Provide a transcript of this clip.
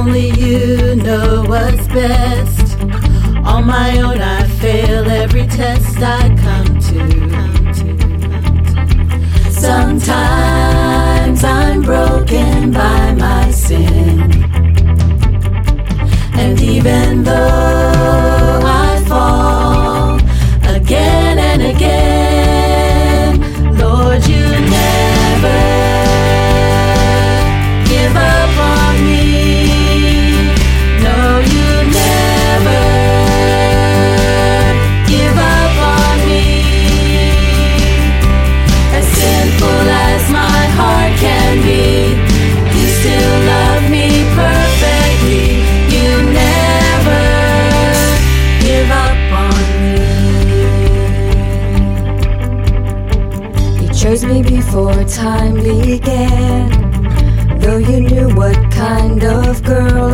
only you know what's best. On my own I fail every test I come to. Sometimes I'm broken by my sin, and even though I fall again and again, Lord, you never give up on me. No, you never give up on me. As sinful as my heart can be, you still love me perfectly. You never give up on me. You chose me before time began, though you knew what kind of girl